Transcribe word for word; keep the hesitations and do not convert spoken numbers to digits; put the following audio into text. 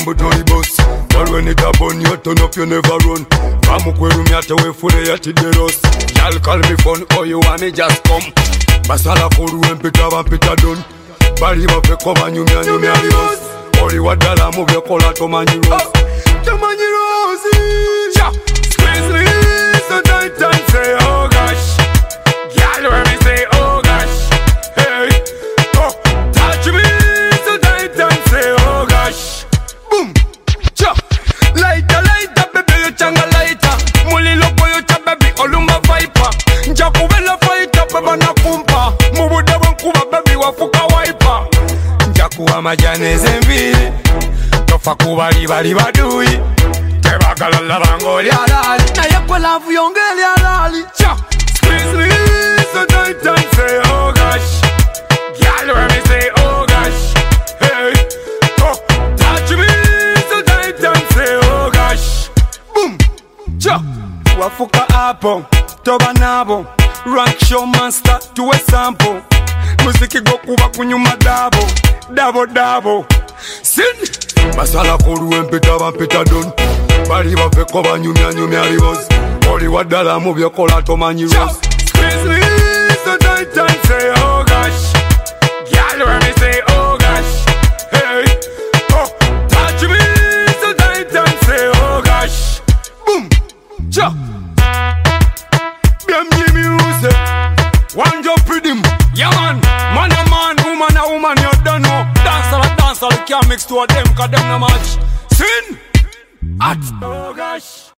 gamble to the bus. But when it a bun, you turn up, you never run. Come kweru me ate we full ya tideros. Y'all call me fun, oh you want me just come. Basala kuru when Peter van Peter done. Bari wa pe koma nyumi a nyumi a the bus. Ori wadala move your collar to mani rose. To mani rose. Squeeze me so tight and say oh gosh. Y'all when me say oh gosh. Hey, oh, touch me so tight and say oh gosh. Boom, cha, lighter, lighter, baby, you changa lighter. Muli loco, you cha, baby, olumba viper. Njaku vela fighter, baba na kumpa. Mubuda wankuba, baby, wafuka wiper. Njaku wa majane zembili. Tofa kuba liba liba dui. Tebakala labango lialali. Na yekwe lavu yonge lialali. Cha, squeeze me so tight and say oh gosh. Girl, when me say oh gosh. Hey, oh, touch me so tight and say oh gosh. Boom, cha. Wafuka hapo, toba nabo. Rank show master to a sample. Muziki go kuba kunyuma dabo. Dabo dabo. Sin. Basala kuru when Peter van Peter done. Bari wa fe koba nyumi a nyumi a rivers. Ori wadala move your collar to mani rose. Squeeze me so tight and say oh gosh. Girl when me say oh gosh. Hey, oh, touch me so tight and say oh gosh. Boom, cha. B M G music. One job rhythm. Yeah man, man a man, woman a woman, you don't know. Dancer a dancer, you can't mix two of them, cause them no match. Sin. At. Oh gosh.